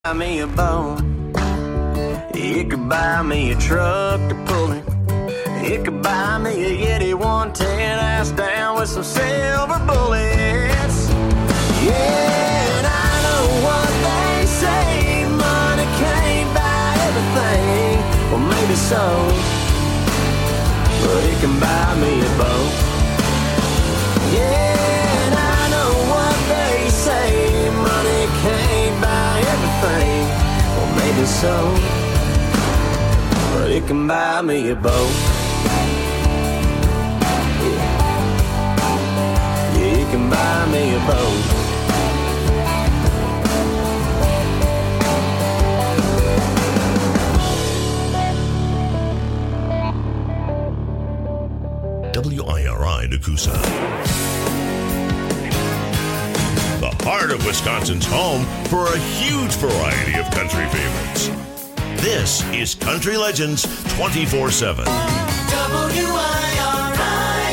Buy me a bone. You could buy me a truck to pull it. You could buy me a Yeti 110 ass down with some silver bullets. Yeah, and I know what they say, money can't buy everything. Well, maybe so, but it can buy me a boat. Yeah, and I know what they say, money can't buy everything. Well, maybe so, but it can buy me a boat. Yeah, it can buy me a boat. WIRI Nakusa. The heart of Wisconsin's home for a huge variety of country favorites. This is Country Legends 24/7. WIRI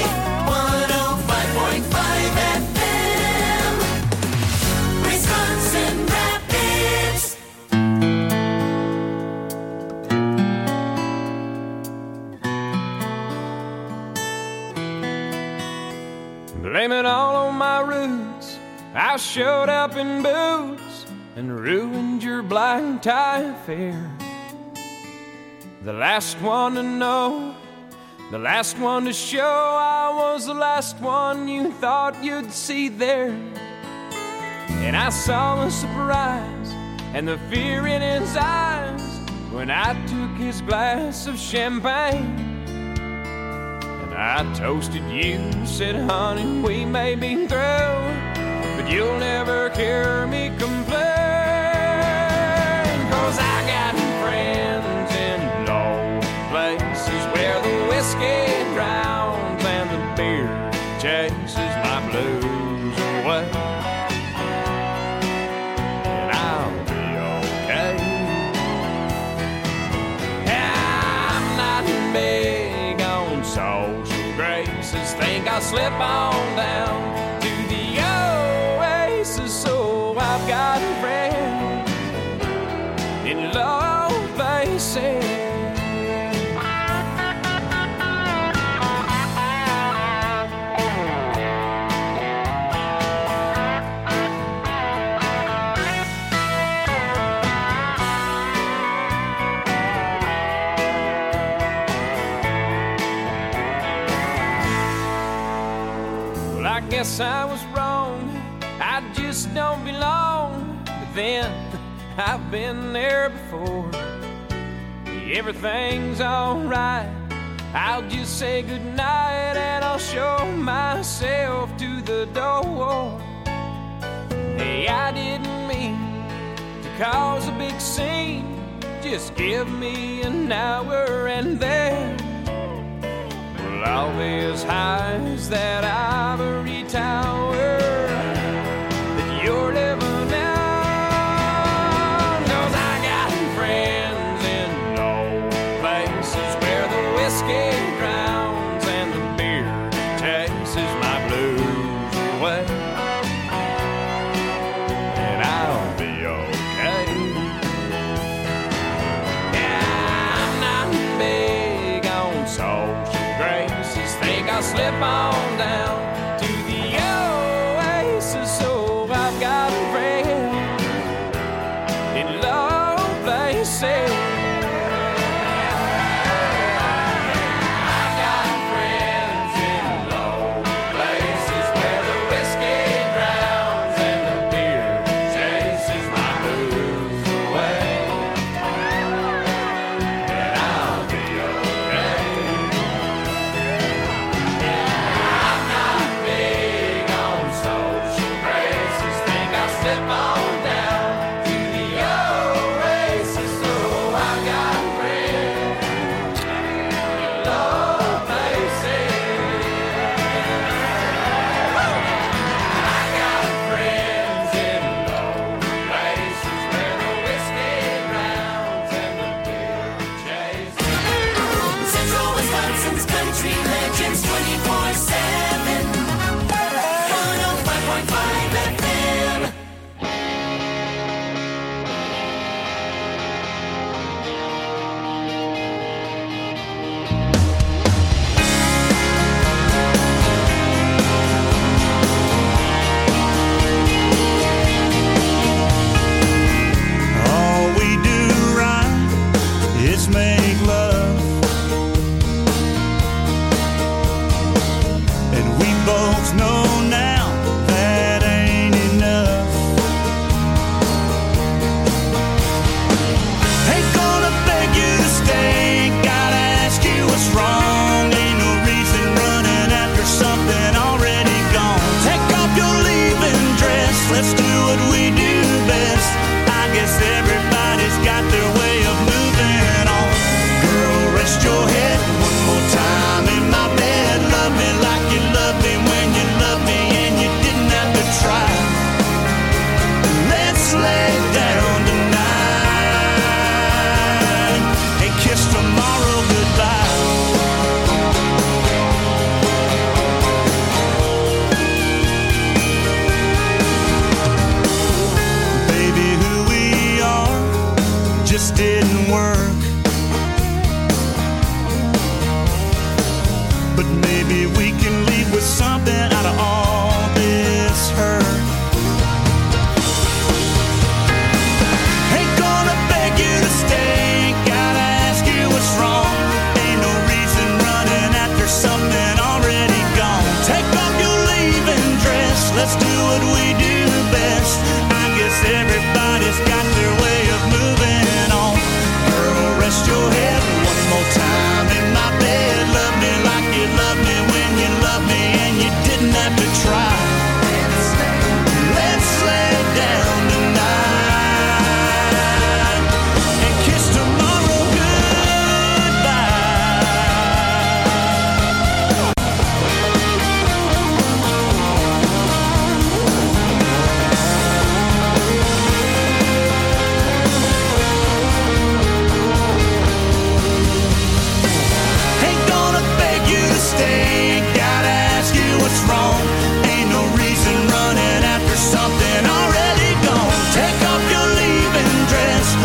105.5 FM, Wisconsin Rapids. Blame it all on my roots. I showed up in boots and ruined your black tie affair. The last one to know, the last one to show, I was the last one you thought you'd see there. And I saw the surprise and the fear in his eyes when I took his glass of champagne. I toasted you, said, honey, we may be through, but you'll never hear me complain. 'Cause I got friends in low places where the whiskey drowns and the beer chases my blues away. And I'll be okay. I'm not big on social graces, think I'll slip on down to the oasis. So I've got a friend in low places. I guess I was wrong, I just don't belong. But then, I've been there before. Everything's alright, I'll just say goodnight and I'll show myself to the door. Hey, I didn't mean to cause a big scene, just give me an hour and then I'll be as high as that ivory tower that you're living on. 'Cause I got friends in low places where the whiskey drowns and the beer chases my blues away. And I'll be okay. Yeah, I'm not big on social graces, think I'll slip on down to the oasis. So I've got a friend in low places. I've got friends in low places where the whiskey drowns and the beer chases my blues away. And I'll be okay. Slip on down to the oasis. So I've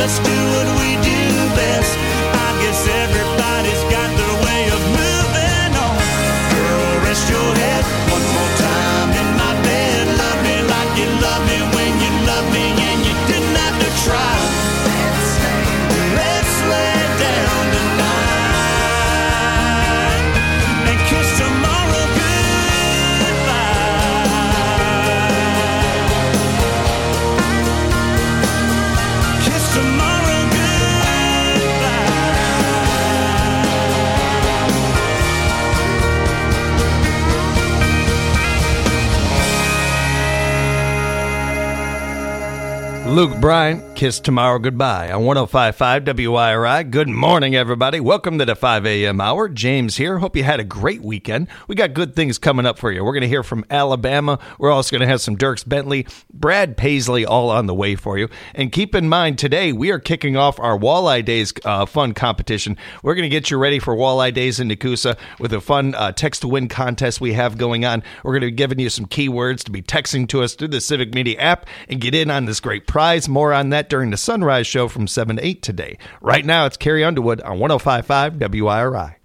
let's do what we do best. I guess everybody's got their way of moving on. Girl, rest your head one more time in my bed. Love me like you love me when you love me and you didn't have to try. Let's lay down tonight and kiss tomorrow goodbye. Kiss tomorrow Luke Bryant, Kiss Tomorrow Goodbye on 105.5 WIRI. Good morning, everybody. Welcome to the 5 a.m. hour. James here. Hope you had a great weekend. We got good things coming up for you. We're going to hear from Alabama. We're also going to have some Dierks Bentley, Brad Paisley all on the way for you. And keep in mind, today we are kicking off our Walleye Days fun competition. We're going to get you ready for Walleye Days in Nakusa with a fun text-to-win contest we have going on. We're going to be giving you some keywords to be texting to us through the Civic Media app and get in on this great prize. More on that during the Sunrise Show from 7 to 8 today. Right now, it's Carrie Underwood on 105.5 WIRI.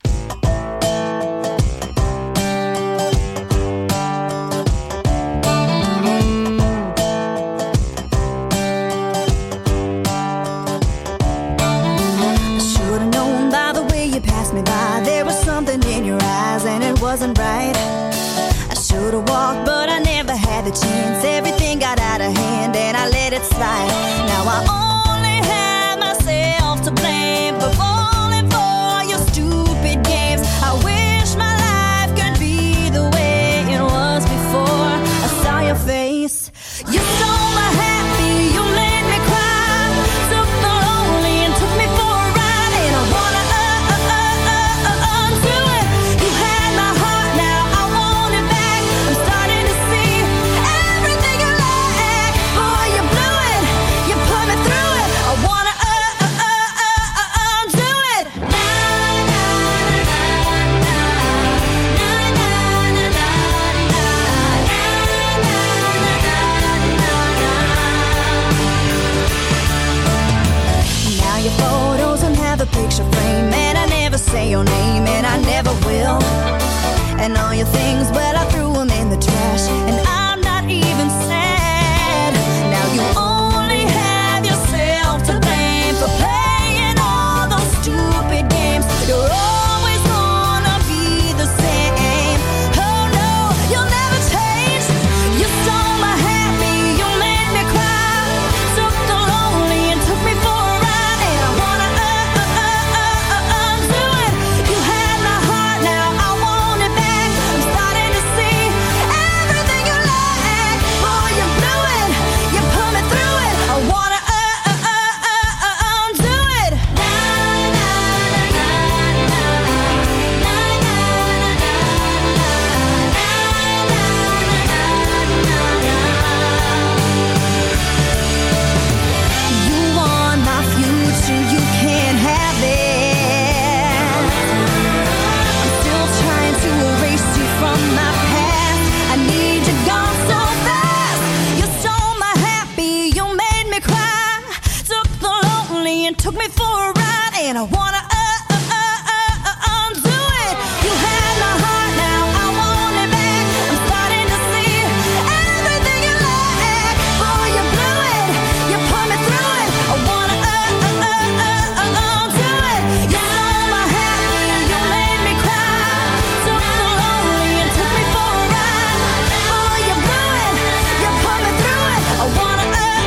I should have known by the way you passed me by. There was something in your eyes and it wasn't right. I should have walked, but I never had the chance. Everything got out of hand and I let it slide. Now I only have myself to blame for falling for your stupid games. I wish my life could be the way it was before I saw your face. You stole my happy, you made me cry. Took the lonely and took me for a ride. And I wanna undo it. You had my heart, now I want it back. I'm starting to see everything you lack. Boy, you blew it, you put me through it. I wanna undo it. Now your photos and have a picture frame, and I never say your name, and I never will. And all your things, well, I threw them in the trash, and I'm not even sad. Now you only have yourself to blame for playing all those stupid games. You're always gonna be the same. Oh no, you'll never change. You stole my happy, you made me cry. Took the lonely and took me for a ride. And I wanna undo it. You had my heart, now I want it back. I'm starting to see everything you lack. Boy, you blew it, you put me through it. I wanna undo it. You want my future, you can't have it. I'm still trying to erase you from my past. I need you gone so fast. You stole my happy, you made me cry. Took the lonely and took me for a ride. And I wanna undo it. You had my heart, now I want it back. I'm starting to see everything you lack. Boy, you blew it, you put me through it. I wanna undo it. You stole my happy, you made me cry. Took the lonely and took me for a ride. Boy, you blew it, you put me through it. I wanna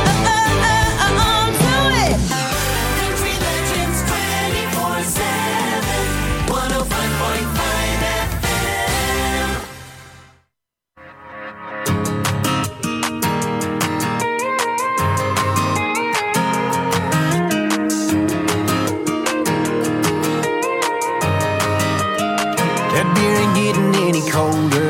undo it. Country Legends 24/7, 105.5 FM. That beer ain't getting any colder,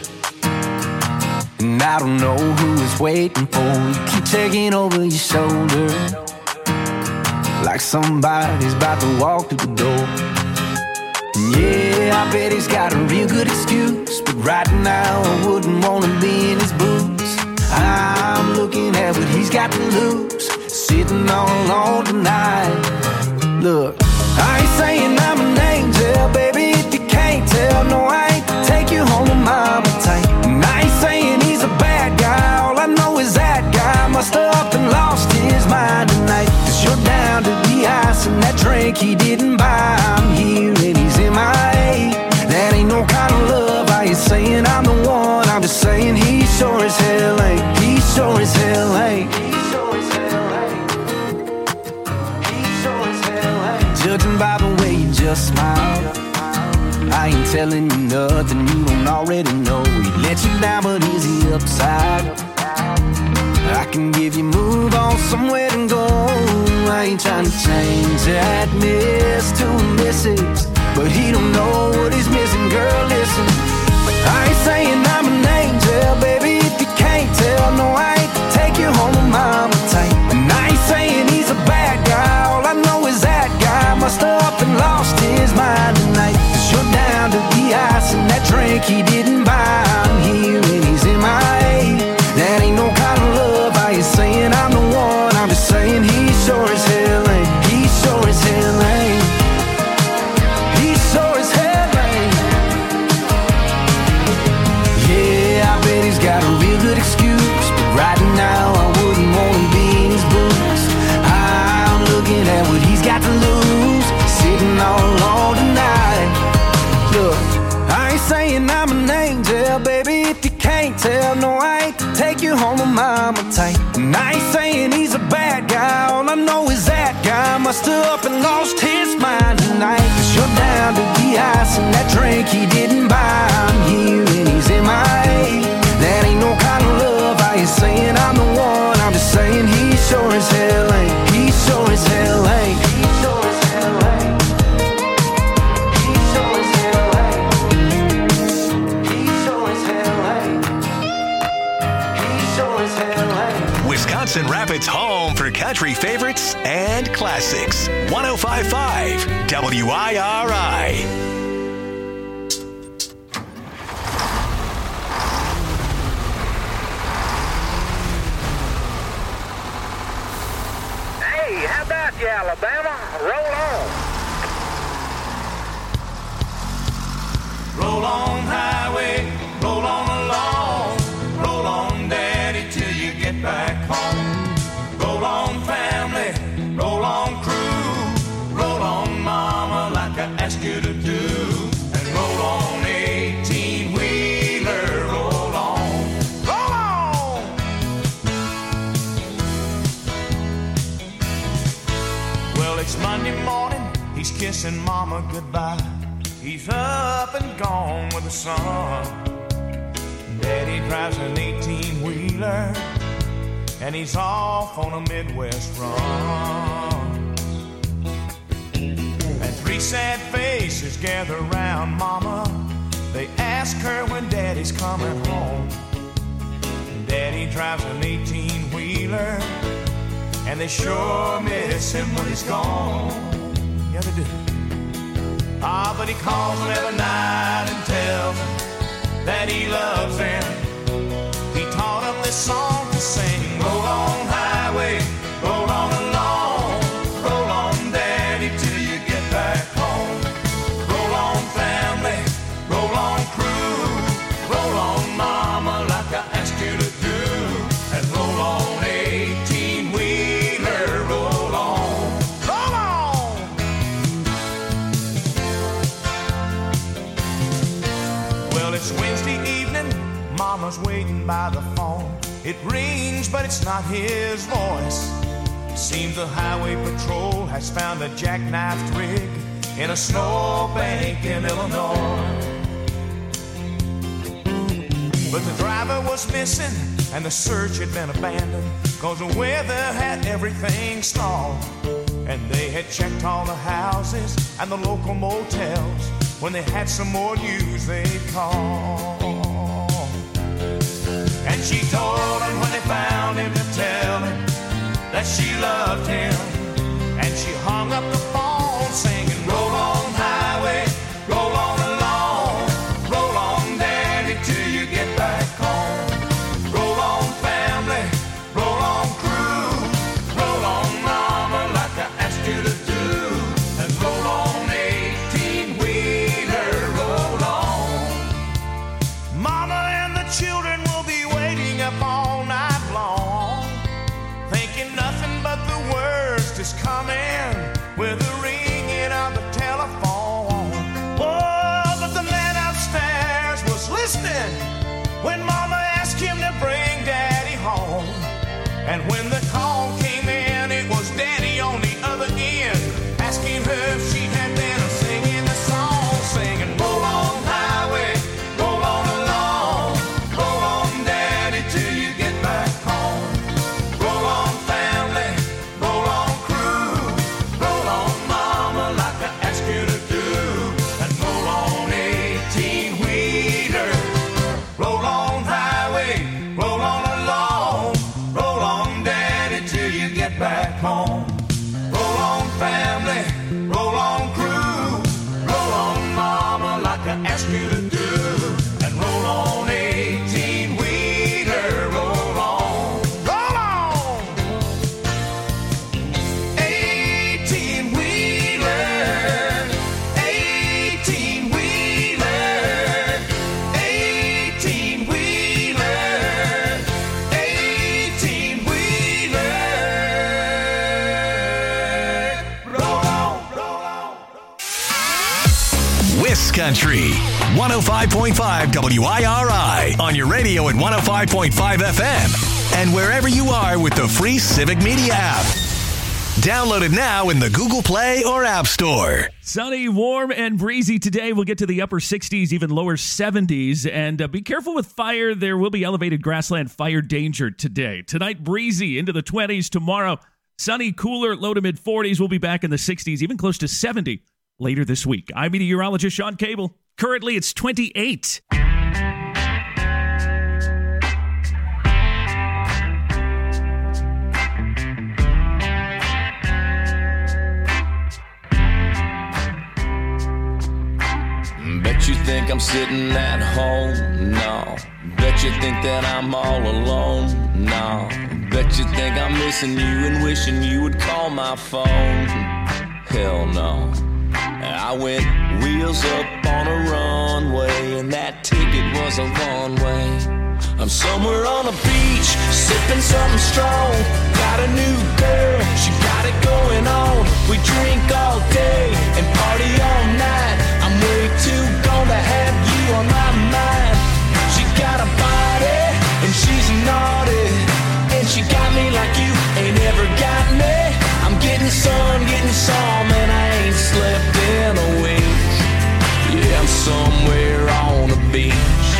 and I don't know who it's waiting for. You keep checking over your shoulder, like somebody's about to walk through the door. And yeah, I bet he's got a real good excuse, but right now I wouldn't want to be in his boots. I'm looking at what he's got to lose. sitting all alone tonight. Look, I ain't saying I'm an angel, baby, if you can't tell. No, I ain't take you home to mama tight. And I ain't saying he's a bad guy, all I know is that guy must have up and lost his mind tonight. 'Cause you're down to the ice and that drink he didn't buy. I'm here and he's MIA. That ain't no kind of love. I ain't saying I'm the one, I'm just saying he sure as hell ain't. He sure as hell ain't. Judging by the way you just smile, I ain't telling you nothing you don't already know. He let you down, but is he upside? I can give you move on somewhere to go. I ain't trying to change that miss to a missus, but he don't know what he's missing. Girl, listen, I ain't saying I'm an angel, baby, if you can't tell. No, I ain't take you home to mama tight. And I ain't saying he's a bad guy, all I know is that guy must have up and lost his mind tonight. 'Cause you're down to the ice and that drink he didn't buy. I'm here and he's MIA. That ain't no kind of love. I ain't saying I'm the one, I'm just saying he sure as hell ain't. He sure as hell ain't. He sure as hell ain't. Yeah, I bet he's got a real good excuse, but right now I wouldn't want to be in his boots. I'm looking at what he's got to lose, sitting all alone tonight. Look, I ain't saying I'm an angel, baby, if you can't tell. No, I ain't take you home to mama tight. And I ain't saying he's a bad guy, all I know is that guy must have up and lost his mind tonight. 'Cause you're down to the ice and that drink he didn't buy. I'm here and he's MIA. That ain't no kind of love. I ain't saying I'm the one, I'm just saying he sure as hell ain't. He sure as hell ain't. He sure as hell ain't. He sure as hell ain't. He sure as hell ain't. He sure as hell ain't. Wisconsin Rapids' home for country favorites and classics. 105.5 WIRI. Hey, how about you, Alabama? Roll on. Roll on, highway, roll on along. Roll on, daddy, till you get back home. Roll on, family, roll on, crew. Roll on, mama, like I asked you to do. And roll on, 18-wheeler, roll on. Roll on! Well, it's Monday morning, he's kissing mama goodbye. He's up and gone with the sun. Daddy drives an 18-wheeler, and he's off on a Midwest run. And three sad faces gather round mama. They ask her when daddy's coming home. Daddy drives an 18-wheeler, and they sure miss him when he's gone. Yeah, they do. Ah, but he calls them every night and tells them that he loves them. He taught them this song to sing. Roll on, highway, roll on along. Roll on, daddy, till you get back home. Roll on, family, roll on, crew. Roll on, mama, like I asked you to do. And roll on, 18-wheeler, roll on. Roll on! Well, it's Wednesday evening, mama's waiting by the phone. It rings, but it's not his voice. Seems the highway patrol has found a jackknifed rig in a snowbank in Illinois. But the driver was missing and the search had been abandoned, 'cause the weather had everything stalled. And they had checked all the houses and the local motels. When they had some more news, they'd call. And she told him when they found him to tell him that she loved him. And she hung up the phone singing, roll on, highway, roll on along. Roll on, daddy, till you get back home. Roll on, family, roll on, crew. Roll on, with the ringing of the telephone. Oh, but the man upstairs was listening when Mama asked him to bring Daddy home. And when the call came in, it was Daddy on the other end, asking her if she had been singing the song, singing, roll on highway, roll on along, roll on Daddy till you get back home. Roll on family, roll on crew, roll on Mama like I asked you to do, and roll on 18-wheeler, roll on highway, roll on along, roll on Daddy till you get back home. Roll on family, roll on crew, roll on Mama like I asked you to do, and roll on 18-wheeler, roll on, roll on. 18-wheeler, 18-wheeler, 18-wheeler, 18-wheeler, roll on, roll on. Country 105.5 WIRI on your radio at 105.5 FM and wherever you are with the free Civic Media app. Download it now in the Google Play or App Store. Sunny, warm, and breezy today. We'll get to the upper 60s, even lower 70s. And be careful with fire. There will be elevated grassland fire danger today. Tonight, breezy into the 20s. Tomorrow, sunny, cooler, low to mid 40s. We'll be back in the 60s, even close to 70 later this week. I'm meteorologist Sean Cable. Currently, it's 28. Bet you think I'm sitting at home? No. Bet you think that I'm all alone? No. Bet you think I'm missing you and wishing you would call my phone? Hell no. I went wheels up on a runway, and that ticket was a one-way. I'm somewhere on a beach, sipping something strong. Got a new girl, she got it going on. We drink all day and party all night. I'm way too gone to have you on my mind. She got a body, and she's naughty, and she got me like you ain't ever got me. I'm getting some, and I ain't slept in a week. Yeah, I'm somewhere on the beach.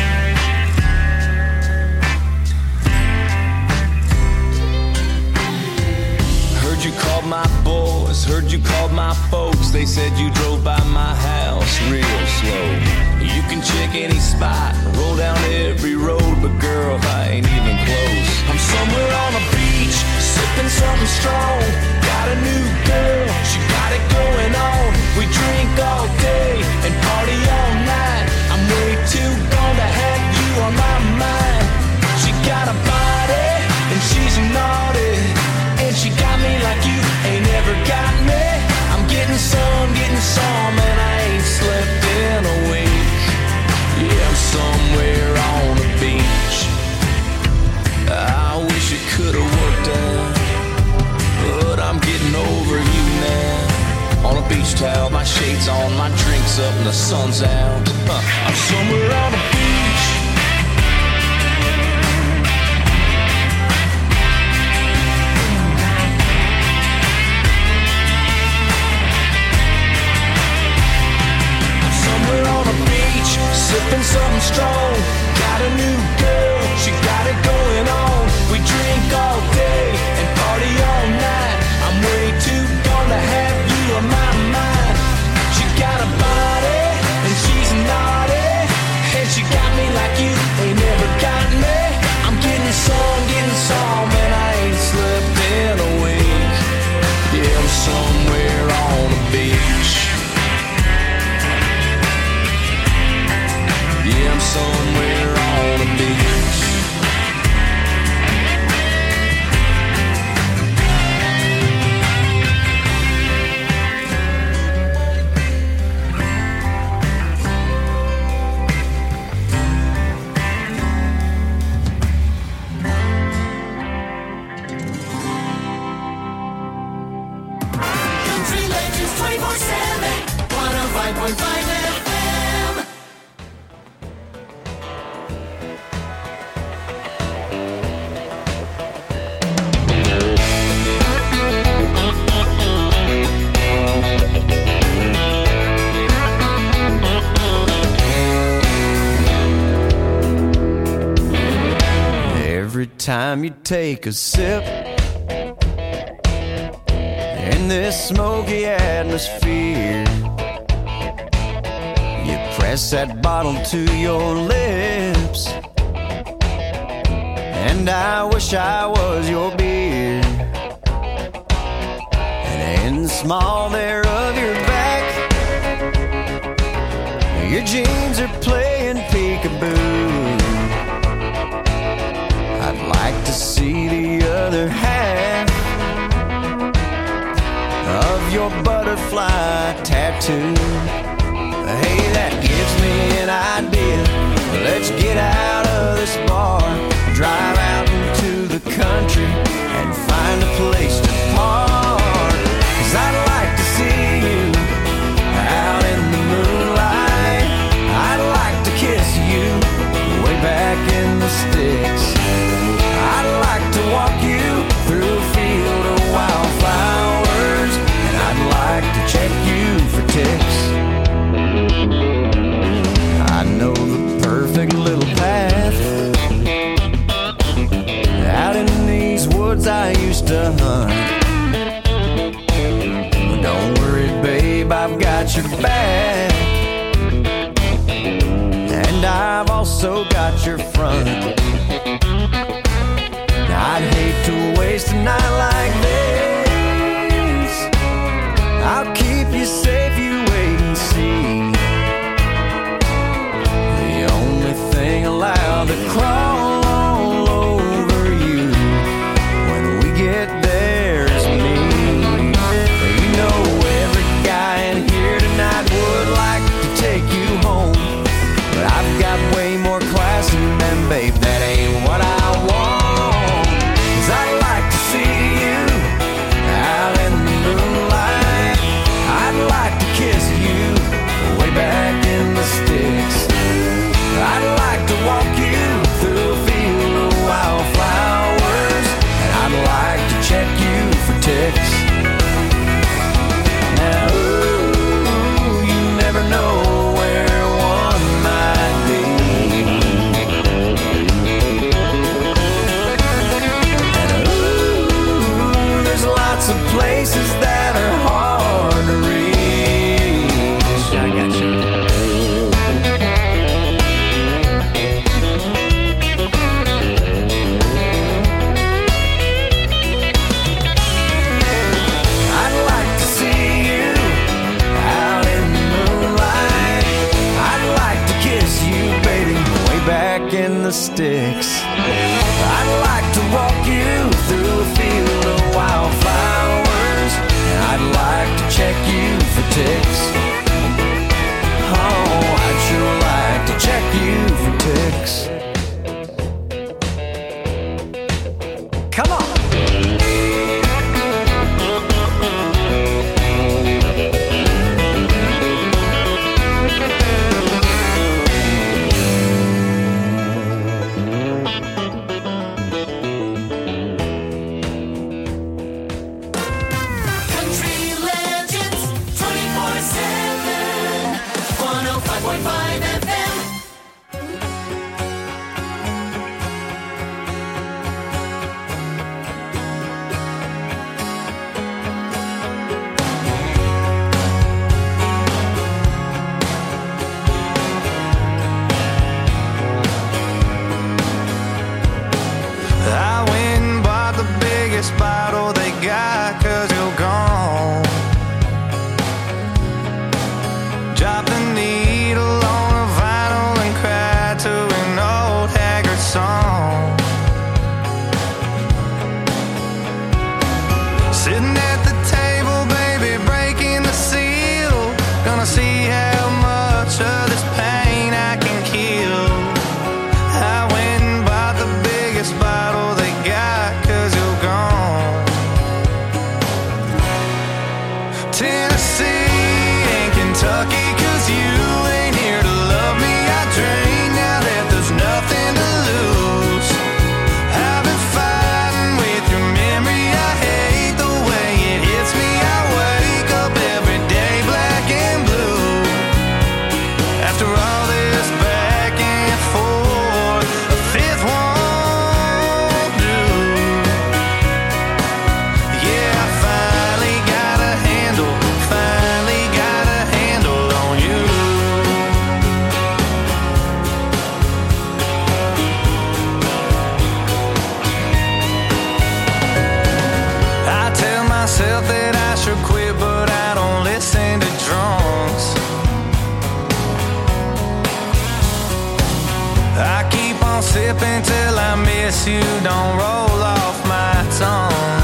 Heard you called my boys, heard you called my folks. They said you drove by my house real slow. You can check any spot, roll down every road, but girl, I ain't even close. I'm somewhere on a beach, sipping something strong. Got a new girl, she got it going on. We drink all day and party all night. I'm way too gone to have you on my mind. She got a body and she's naughty, and she got me like you ain't ever got me. I'm getting some, and I ain't slept in a week. Yeah, I'm somewhere on the beach. I wish it could've worked out, but I'm getting over you now. On a beach towel, my shades on, my drinks up, and the sun's out. I'm somewhere on the beach. I'm somewhere on the beach, sipping something strong. Got a new girl, she got it going on. We drink all day and party all night. I'm way too gone to have you on my mind. She got a body and she's naughty, and she got me like you ain't never got me. I'm getting some, and I ain't slept in a week. Yeah, I'm somewhere on the beach. Yeah, I'm somewhere on the beach. Country legends. 105.5 FM. Every time you take a sip in this smoky atmosphere, you press that bottle to your lips, and I wish I was your beer. And in the small there of your back, your jeans are playing peekaboo. I'd like to see the other half of your butterfly tattoo. Hey, that gives me an idea. Let's get out of this bar, drive out into the country, and find a place to park. 'Cause I'd like to see you out in the moonlight. I'd like to kiss you way back in the sticks. I'd like to walk you through a field of wildflowers, and I'd like to check you for ticks. I know the perfect little path out in these woods I used to hunt. Don't worry, babe, I've got your back, and I've also got your front. I'd hate to waste a night like this. I'll keep you safe, you wait and see. The only thing allowed to crawl all over you when we get there is me. You know every guy in here tonight would like to take you home, but I've got way more class than them, babe, that ain't what I want. I'd like to see you out in the moonlight. I'd like to kiss you way back in the sticks. I'd like to walk you through a field of wildflowers, and I'd like to check you for ticks. Now, ooh, you never know where one might be. Lots of places that are hard to reach. I got you. I'd like to see you out in the moonlight. I'd like to kiss you, baby, way back in the sticks. I'd like to walk you through a field of wildflowers, and I'd like to check you for ticks. Oh, I'd sure like to check you for ticks. Come on. Country legends 24/7. 105.5 FM. I went and bought the biggest bottle they got, 'cause you're gone. Drop the needle on a vinyl and cry to an old haggard song. Sitting at the table, baby, breaking the seal. Gonna see how much of this pain I can kill. I went and bought the biggest bottle they got, 'cause you're gone. Tennessee and Kentucky could 'cause you ain't here to love me. I drink now that there's nothing to lose. I've been fighting with your memory. I hate the way it hits me. I wake up every day black and blue. After all this back and forth, a fifth won't do. Yeah, I finally got a handle on you. I tell myself that I should quit, but I don't listen to drunks. I keep on sipping till I miss you, don't roll off my tongue.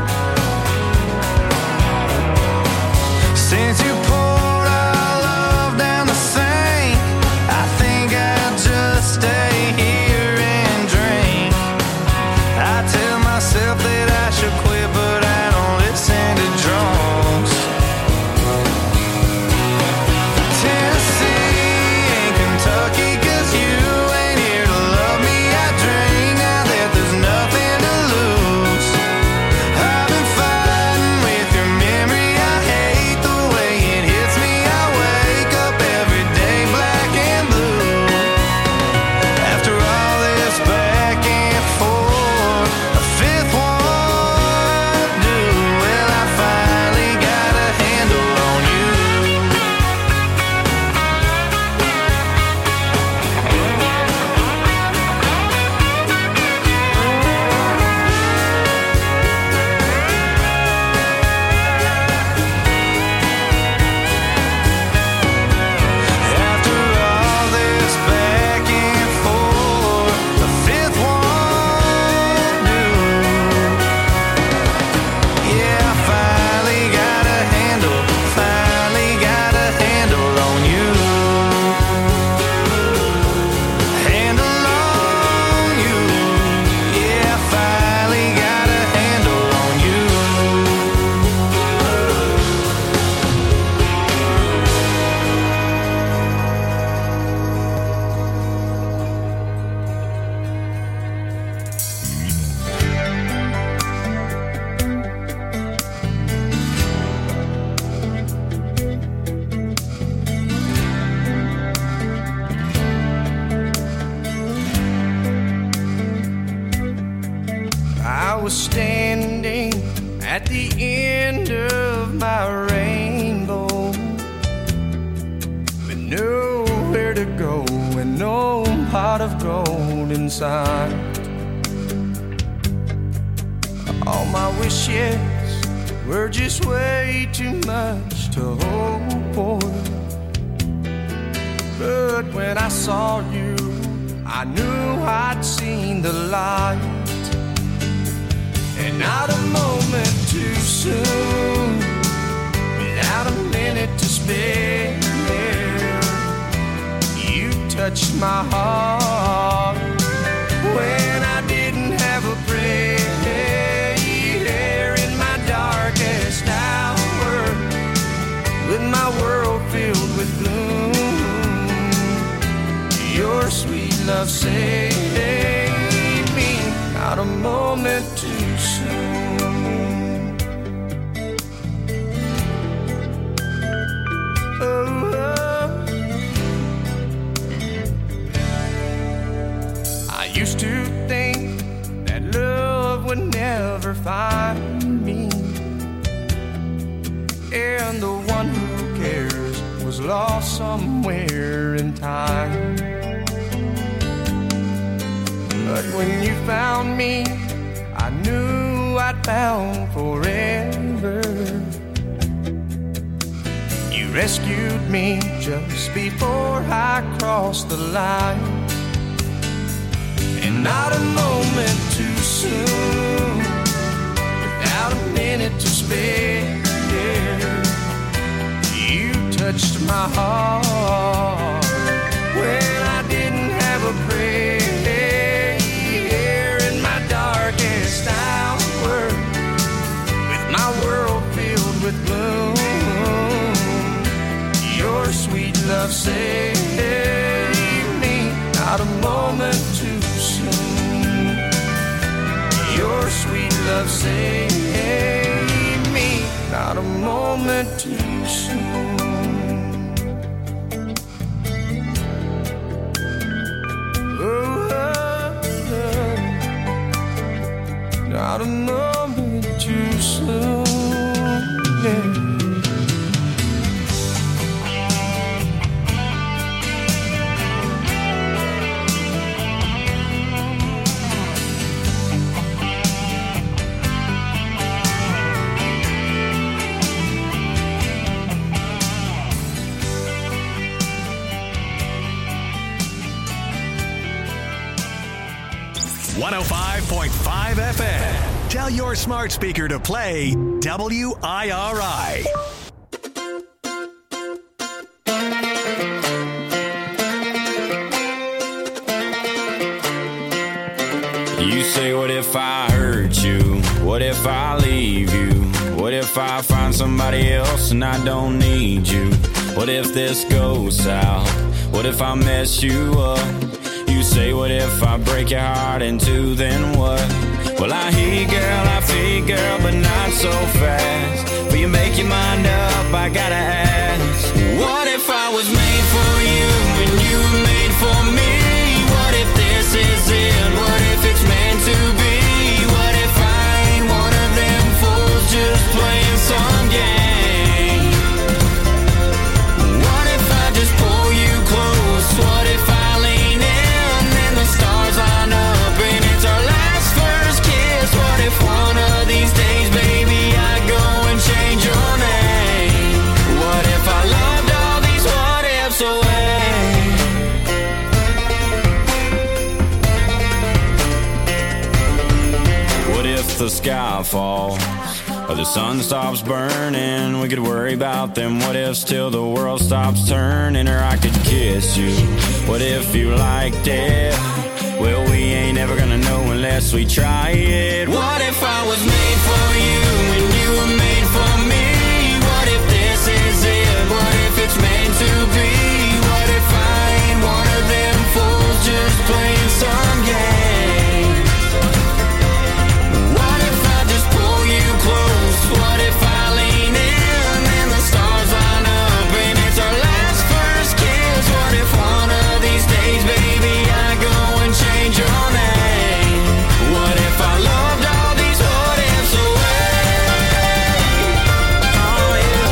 Since you poured our love down the sink, I think I'll just stay here and drink. I tell myself that I should quit, but I don't listen to drunks. Tennessee and Kentucky, 'cause you ain't here to love me. I drink now that there's nothing to lose. I've been fighting with your memory. I hate the way it hits me. I wake up every day black and blue. After all this back and forth, a fifth won't do. Well, I finally got a handle on you. After all this back and forth, the fifth won't do. Yeah, I finally got a handle on you. Handle on you. Yeah, I finally got a handle on you. I was standing at the end of my rainbow, with nowhere to go and no pot of gold inside. All my wishes were just way too much to hope for. But when I saw you, I knew I'd seen the light. And not a moment too soon, without a minute to spare, you touched my heart when I didn't have a prayer. In my darkest hour, with my world filled with gloom, your sweet love saved me. Not a moment too soon. Oh, I used to think that love would never find me, and the one who cares was lost somewhere in time. But when you found me, I knew I'd found forever. You rescued me just before I crossed the line. And not a moment too soon, without a minute to spare, you touched my heart when I didn't have a prayer. In my darkest hour, with my world filled with gloom, your Your sweet love saved me, not a moment too soon. Your sweet love saved me, not a moment too soon. Not a moment too soon, yeah. .5 FM. Tell your smart speaker to play WIRI. You say, what if I hurt you? What if I leave you? What if I find somebody else and I don't need you? What if this goes south? What if I mess you up? You say, what if I break your heart in two, then what? Well, I hear you, girl, I feel you, girl, but not so fast. Will you make your mind up? I gotta ask. What if I was made for you and you were made for me? What if this is it? What if it's meant to be? What if I ain't one of them fools just playing some game? What if I just pull you close? What if I lean in and the stars line up and it's our last first kiss? What if one of these days, baby, I go and change your name? What if I loved all these what ifs away? What if the sky falls or the sun stops burning? We could worry about them what ifs till the world stops turning. Or I could kiss you. What if you liked it? Well, we ain't ever gonna know unless we try it. What if I was made for you and you were made for me? What if this is it? What if it's meant to be? What if I ain't one of them fools just playing some game? What if I just pull you close? What if I lean in and the stars line up and it's our last first kiss? What if one of these days, baby, I go and change your name? What if I loved all these what ifs away? Oh yeah.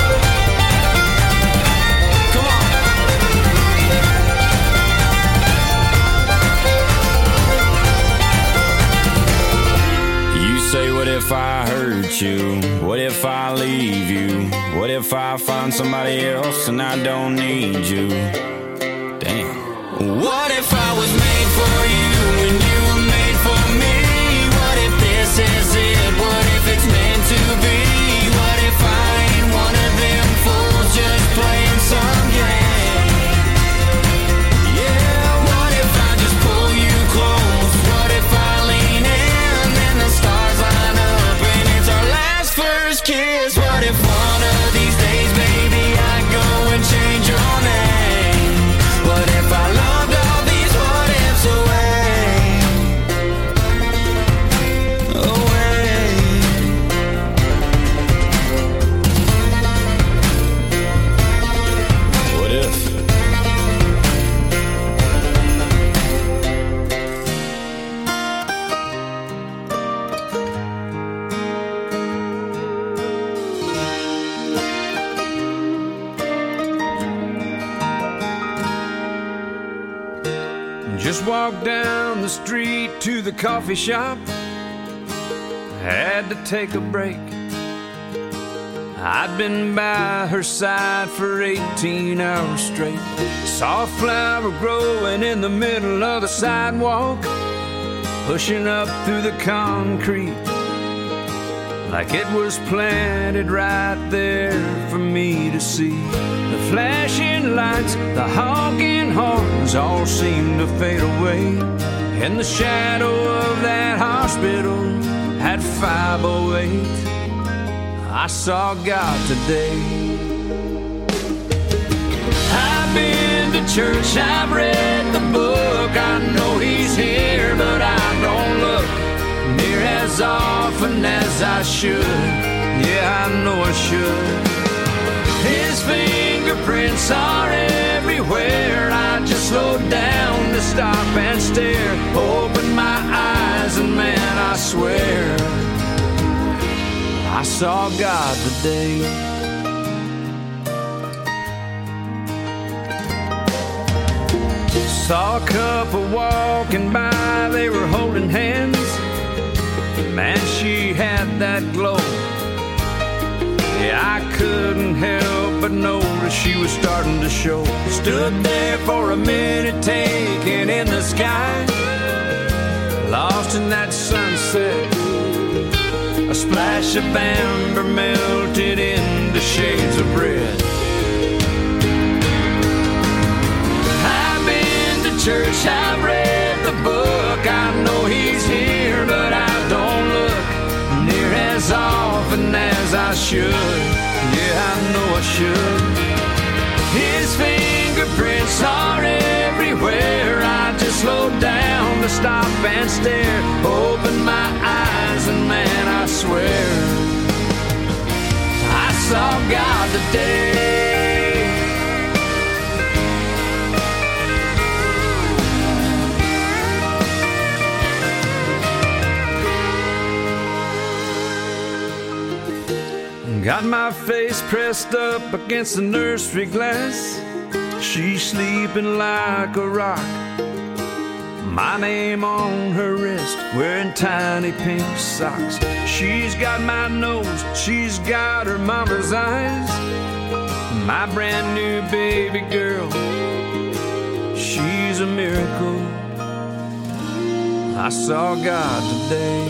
Come on. You say, what if I hurt you? What if I leave you? What if I find somebody else and I don't need you? Damn. What if I was made for you and you were made for me? What if this is it? What if it's meant to be? What if I ain't one of them fools just playing some game? Yeah, what if I just pull you close? What if I lean in and the stars line up and it's our last first kiss? What if one of these days, baby, I go and change your name? What if I loved all these what ifs away? Away. What if? Just walked down the street to the coffee shop. Had to take a break. I'd been by her side for 18 hours straight. Saw a flower growing in the middle of the sidewalk, pushing up through the concrete like it was planted right there for me to see. The flashing lights, the honking horns all seemed to fade away. In the shadow of that hospital at 508, I saw God today. church, I've read the book. I know he's here, but I don't look near as often as I should. Yeah, I know I should. His fingerprints are everywhere. I just slowed down to stop and stare. Open my eyes and man, I swear I saw God today. Saw a couple walking by, they were holding hands. Man, she had that glow. Yeah, I couldn't help but notice she was starting to show. Stood there for a minute, taking in the sky, lost in that sunset. A splash of amber melted into shades of red. Church, I've read the book. I know he's here, but I don't look near as often as I should. Yeah, I know I should. His fingerprints are everywhere. I just slowed down to stop and stare. Open my eyes and man, I swear I saw God today. Got my face pressed up against the nursery glass. She's sleeping like a rock. My name on her wrist, wearing tiny pink socks. She's got my nose, she's got her mama's eyes. My brand new baby girl, she's a miracle. I saw God today.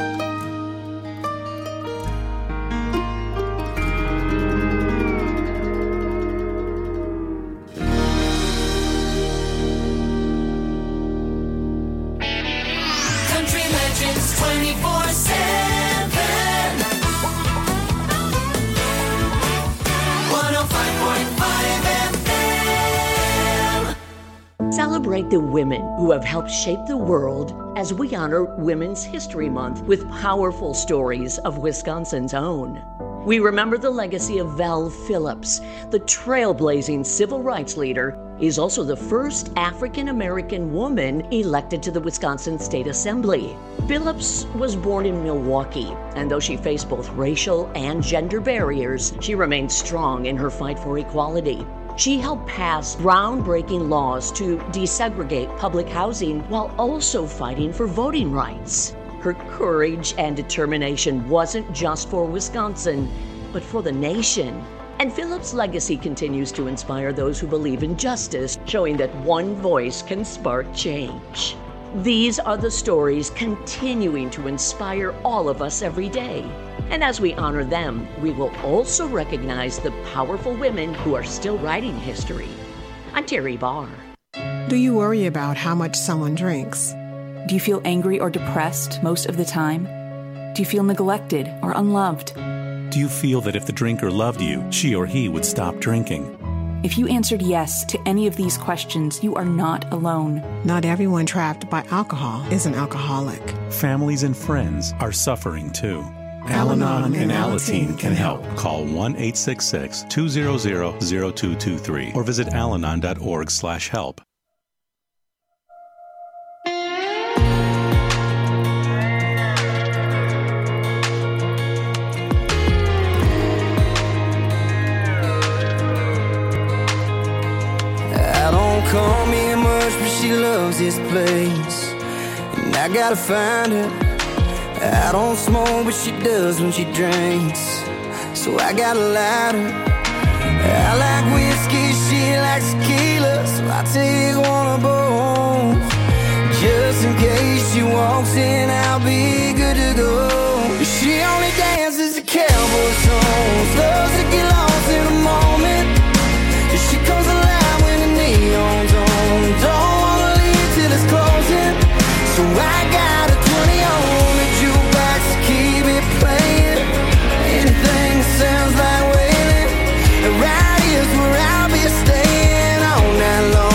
Celebrate the women who have helped shape the world as we honor Women's History Month with powerful stories of Wisconsin's own. We remember the legacy of Val Phillips, the trailblazing civil rights leader. Is also the first African-American woman elected to the Wisconsin State Assembly. Phillips was born in Milwaukee, and though she faced both racial and gender barriers, she remained strong in her fight for equality. She helped pass groundbreaking laws to desegregate public housing while also fighting for voting rights. Her courage and determination wasn't just for Wisconsin, but for the nation. And Phillips' legacy continues to inspire those who believe in justice, showing that one voice can spark change. These are the stories continuing to inspire all of us every day. And as we honor them, we will also recognize the powerful women who are still writing history. I'm Terry Barr. Do you worry about how much someone drinks? Do you feel angry or depressed most of the time? Do you feel neglected or unloved? Do you feel that if the drinker loved you, she or he would stop drinking? If you answered yes to any of these questions, you are not alone. Not everyone trapped by alcohol is an alcoholic. Families and friends are suffering too. Al-Anon and Alateen can help. Call 1-866-200-0223 or visit alanon.org/help. I don't call me much, but she loves this place, and I gotta find her. I don't smoke, but she does when she drinks, so I got a lighter. I like whiskey, she likes tequila, so I take one of both. Just in case she walks in, I'll be good to go. She only dances to cowboy songs, loves to get lost in a moment. She comes alive when the neon's on. Don't wanna leave till it's closing, so I got a 20 on the jukebox to keep it playing. Anything that sounds like wailing, right here's where I'll be staying all night long.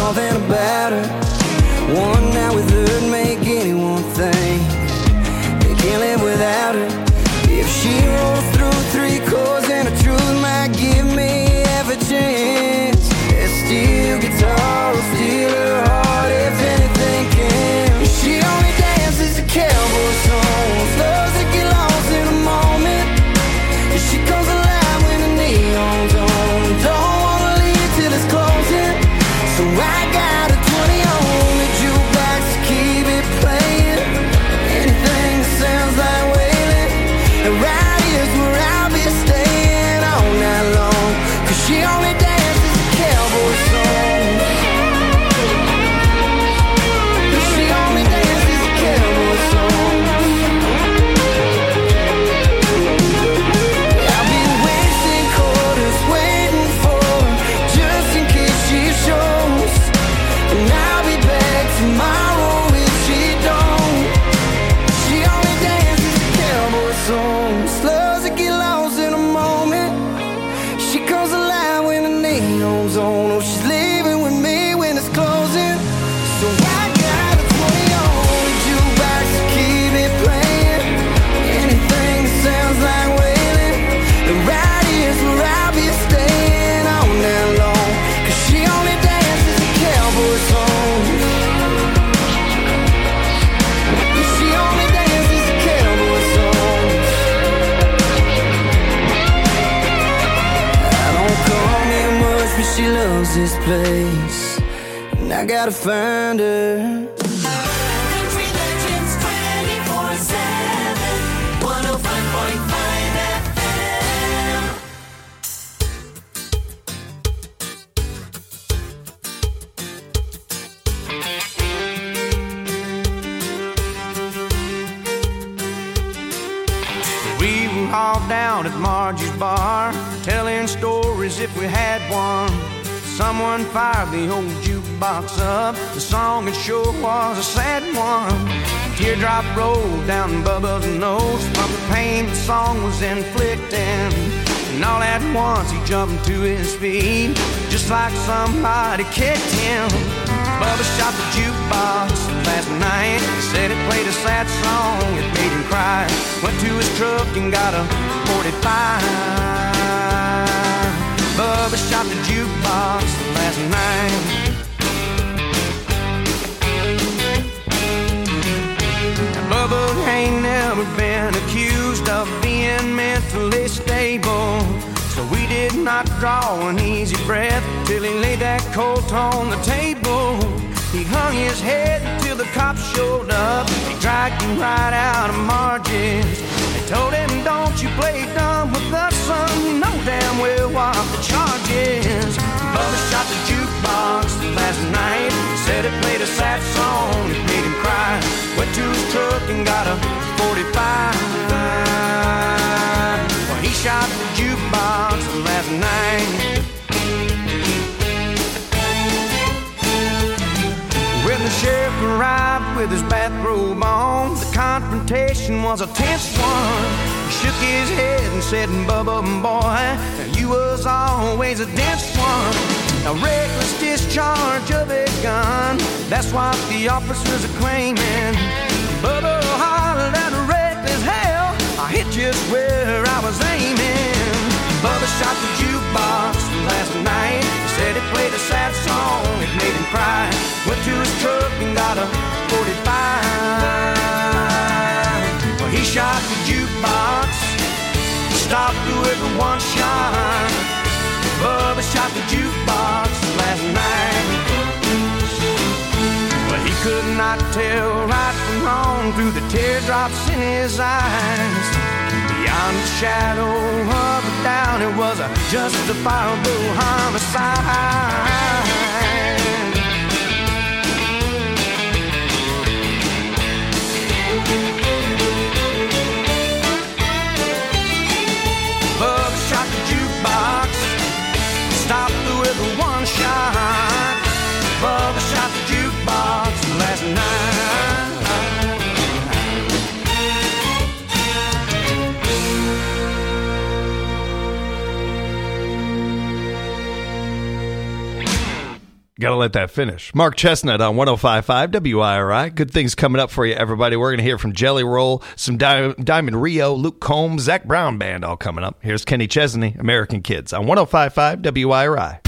something about her. One night with her'd make anyone think they can't live without her. If she rolls through 3 chords and the truth might give me half a chance, that steel guitar will steal her heart if anything can. She only dances to cowboy songs, loves to get lost in a moment, and she comes alive when the neon's on. Don't wanna leave till it's closing, so I got a 20 on the jukebox to keep it playing. Anything that sounds like wailing, and right here's where I'll be staying all night long, 'cause she only dances to cowboy songs. She only dances to cowboy songs. I'll be wasting quarters waiting for her, just in case she shows, and I'll be back tomorrow if she don't. She only dances to cowboy songs, loves to get lost in a moment. She comes alive when the neon's on. Oh, she's leaving with me when it's closing, so I got a 20 on the jukebox to keep it playing. Anything that sounds like wailing, and right here's where I'll be staying all night long, 'cause she only dances to cowboy songs. She only dances to cowboy songs. I don't call me much, but she loves this place, and I gotta find her. Country Legends 24/7, 105.5 FM. We were all down at Margie's bar, telling stories if we had one. Someone fired the old jukebox up. The song it sure was a sad one. Teardrop rolled down Bubba's nose from the pain the song was inflicting. And all at once he jumped to his feet, just like somebody kicked him. Bubba shot the jukebox last night. He said it played a sad song, it made him cry. Went to his truck and got a 45. Bubba shot the jukebox last night. Bubba ain't never been accused of being mentally stable, so we did not draw an easy breath till he laid that Colt on the table. He hung his head till the cops showed up. They dragged him right out of Margie's. They told him, don't you play dumb with us, son, you know damn well what the charge is. Bubba shot the jukebox last night. Said it played a sad song, it made him cry. Went to his truck and got a 45. Well, he shot the jukebox last night. When the sheriff arrived with his bathrobe on, the confrontation was a tense one. He shook his head and said, Bubba, boy, you was always a dense one. A reckless discharge of a gun, that's what the officers are claiming. Bubba hollered at a reckless hell, I hit just where I was aiming. Bubba shot the jukebox last night. Said it played a sad song, it made him cry. Went to his truck and got a 45. Well, he shot the jukebox, stopped with one shot. Bubba shot the jukebox last night. Well, he could not tell right from wrong through the teardrops in his eyes. Beyond the shadow of a doubt, it was a justifiable homicide. Bubba shot the jukebox, stopped with one shot. Bubba shot the jukebox last night. Got to let that finish. Mark Chestnut on 105.5 WIRI. Good things coming up for you, everybody. We're going to hear from Jelly Roll, some Diamond Rio, Luke Combs, Zach Brown Band all coming up. Here's Kenny Chesney, American Kids on 105.5 WIRI.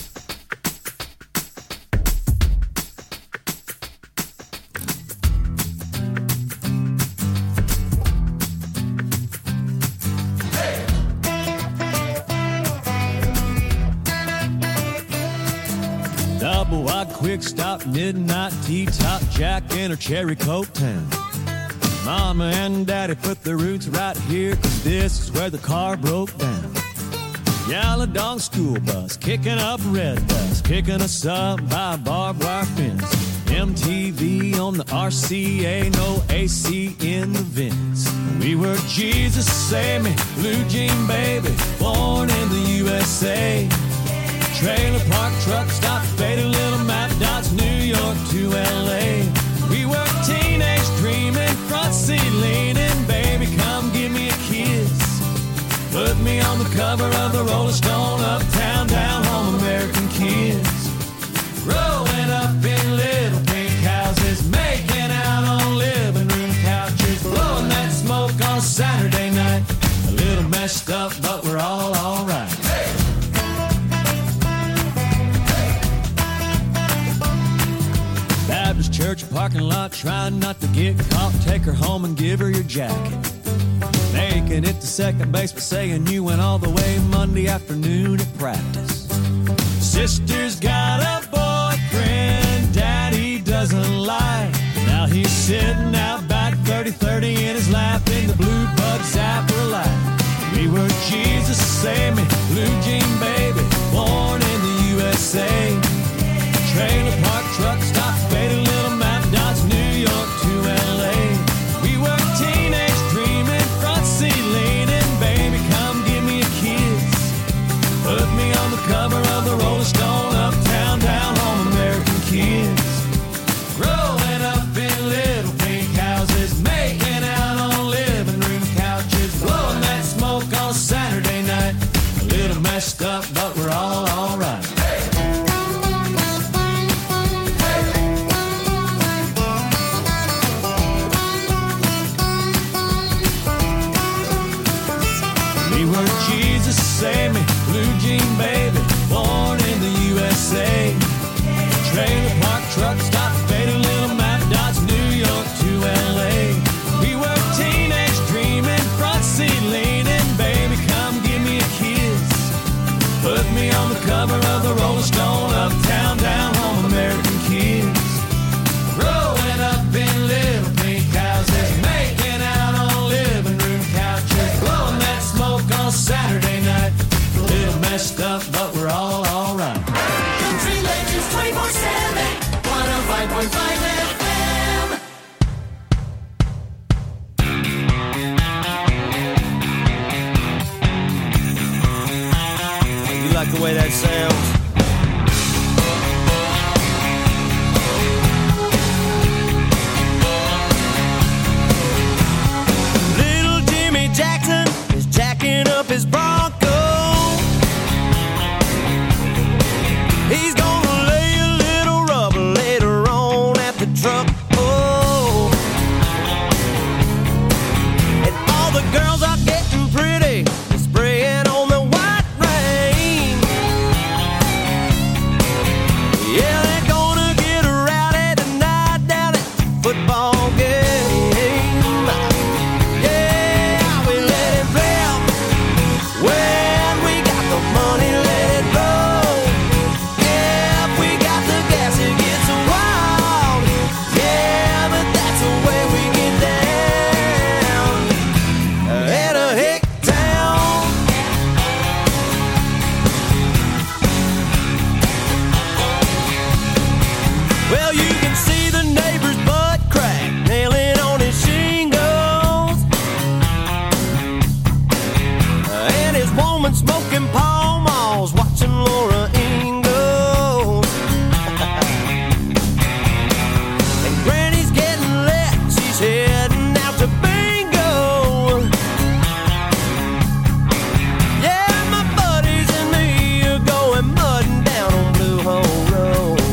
Double wide quick stop, midnight tea top, Jack in her cherry coke town. Mama and daddy put their roots right here, 'cause this is where the car broke down. Yellow dog school bus, kicking up red dust, picking us up by a barbed wire fence. MTV on the RCA, no AC in the vents. We were Jesus Save Me, Blue Jean Baby, born in the USA. Trailer park truck stop, faded little map dots, New York to LA. We were teenage dreaming, front seat leaning, baby come give me a kiss. Put me on the cover of the Rolling Stone, uptown, down home, American kids. Growing up in little pink houses, making out on living room couches, blowing that smoke on Saturday night. A little messed up, but we're all alright. Baptist church parking lot, trying not to get caught. Take her home and give her your jacket. Making it to second base, but saying you went all the way Monday afternoon at practice. Sister's got a boyfriend daddy doesn't like. Now he's sitting out back 30-30 in his lap in the blue bug zapper light. We were Jesus Save Me, Blue Jean Baby, born in the USA. Trailer park truck stop, faded little map dots, New York to LA. We were teenage dreaming, front seat leaning, baby come give me a kiss. Put me on the cover of the Rolling Stone, uptown, down home, American kids. Growing up in little pink houses, making out on living room couches, blowing that smoke on Saturday night. A little messed up, but we're all alright. We were Jesus Save Me, Blue Jean Baby, born in the USA. Trailer park truck stop, faded little map dots, New York to LA. We were teenage dreaming, front seat leaning, baby come give me a kiss. Put me on the cover of the Rolling Stone, uptown, down home, American kids. Growing up in little pink houses, making out on living room couches, blowing that smoke on Saturday night. A little messed up, but we're all alright. Country Legends 24/7, 105.5 FM. You like the way that sounds? Little Jimmy Jackson is jacking up his Bronco. He's gonna lay a little rubber later on at the truck. Oh, and all the girls are getting pretty, spraying on the white rain. Yeah, they're gonna get rowdy tonight down at the football game. Yeah, we let it play. When we got the money, let it roll. Yeah, if we got the gas, it gets wild. Yeah, but that's the way we get down. In a hick town. Well, you can see the neighbor's butt crack, nailing on his shingles. And his woman smoking Pall Malls, watching Laura Ingalls. And Granny's getting lit, she's heading out to bingo. Yeah, my buddies and me are going mudding down on Blue Hole Road.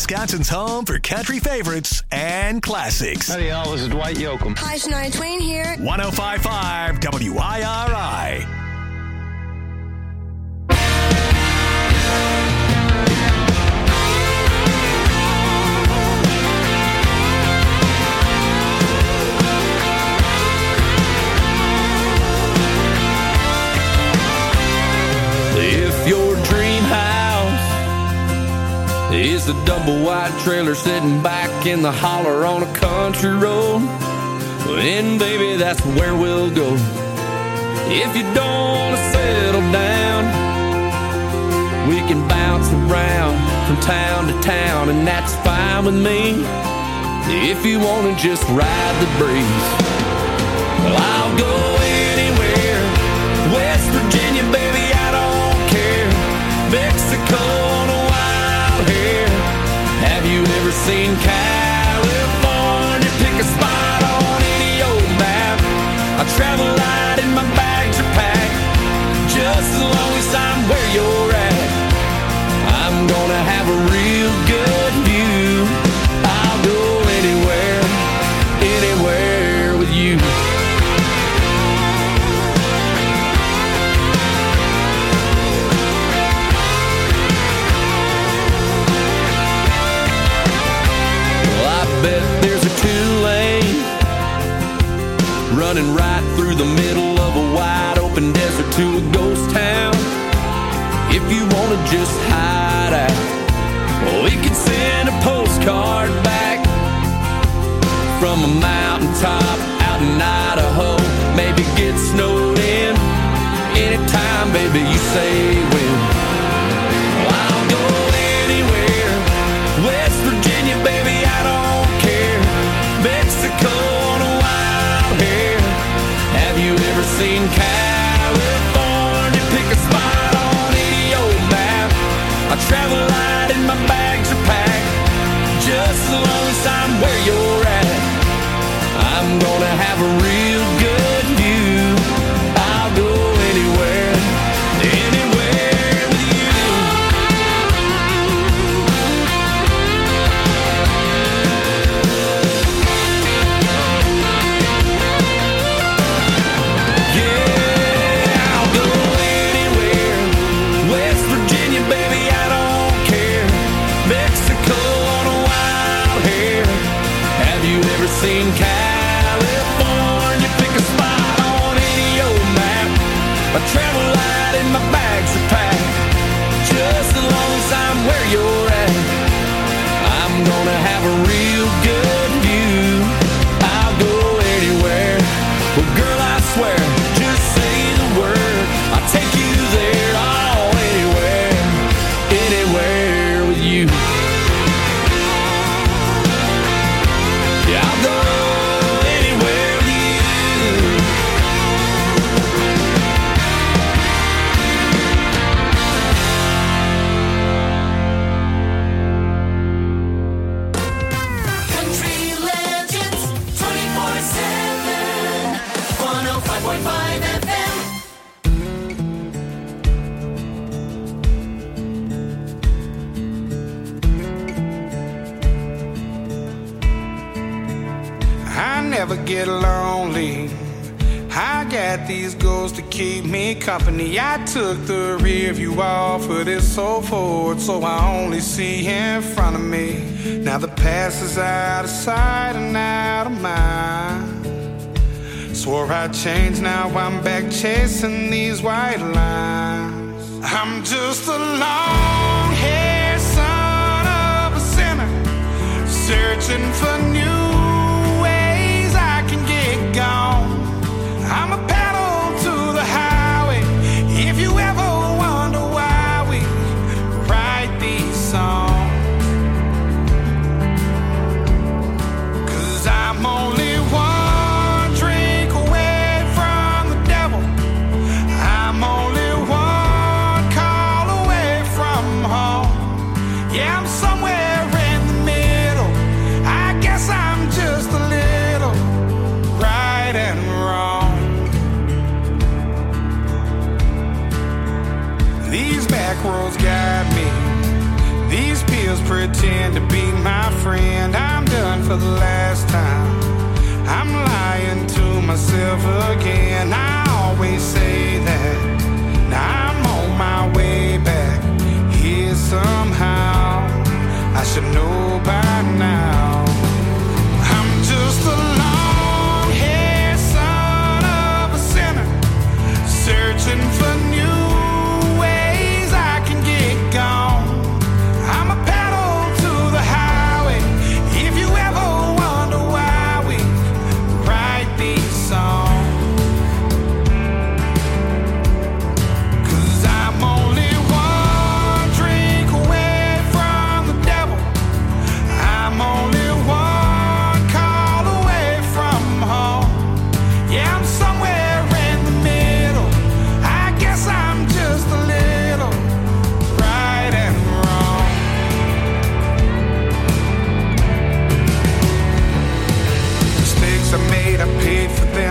Wisconsin's home for country favorites and classics. Howdy, y'all. This is Dwight Yoakam. Hi, Shania Twain here. 105.5 WIRI. If your dream house is a double wide trailer sitting back in the holler on a country road, then baby, that's where we'll go. If you don't want to settle down, we can bounce around from town to town, and that's fine with me. If you want to just ride the breeze, well, I'll go anywhere. West Virginia, baby, I don't care. Mexico on a wild hair. Have you ever seen California? Pick a spot on any old map. I travel light and my bags are packed, just as long as I'm where you're at. I'm gonna have a real good view. I'll go anywhere, anywhere with you. Bet there's a 2-lane running right through the middle of a wide open desert to a ghost town. If you want to just hide out, well, we could send a postcard back from a mountaintop out in Idaho. Maybe get snowed in anytime, baby, you say when. Well, I'll go anywhere. West Virginia, baby, I don't care. Mexico on a wild hair. Have you ever seen California? Pick a spot on any old map. I travel light and my bags are packed, just as long as I'm where you're at. I'm gonna have a real good view. I'll go anywhere, anywhere with you. Seen California, pick a spot on any old map. I travel light and my bags are packed, just as long as I'm where you're at. I'm gonna have a real good view. I'll go anywhere. Well, girl, I swear, just say the word, I'll take you there. Oh, anywhere, anywhere with you. Yeah, I'll go anywhere with you. Country Legends 24/7 105.5 FM. I never get lonely. I got these goals to keep me company. I took the rear view off of this old Ford, so I only see in front of me. Now the past is out of sight and out of mind. Swore I'd change, now I'm back chasing these white lines. I'm just a long-haired son of a sinner, searching for new ways I can get gone. I'm a pedal to the highway. If you ever wonder why we write these songs, 'cause I'm only one drink away from the devil. I'm only one call away from home. Yeah, I'm somewhere in the middle. I guess I'm pretend to be my friend. I'm done for the last time. I'm lying to myself again. I always say that. Now I'm on my way back here somehow. I should know by now. I'm just a long-haired son of a sinner, searching for new ways I can get gone. I'm a pedal to the highway. If you ever wonder why we write these songs, 'cause I'm only one drink away from the devil. I'm only one call away from home. Yeah, I'm somewhere in the middle. I guess I'm just a little right and wrong. Mistakes I made, I paid for them.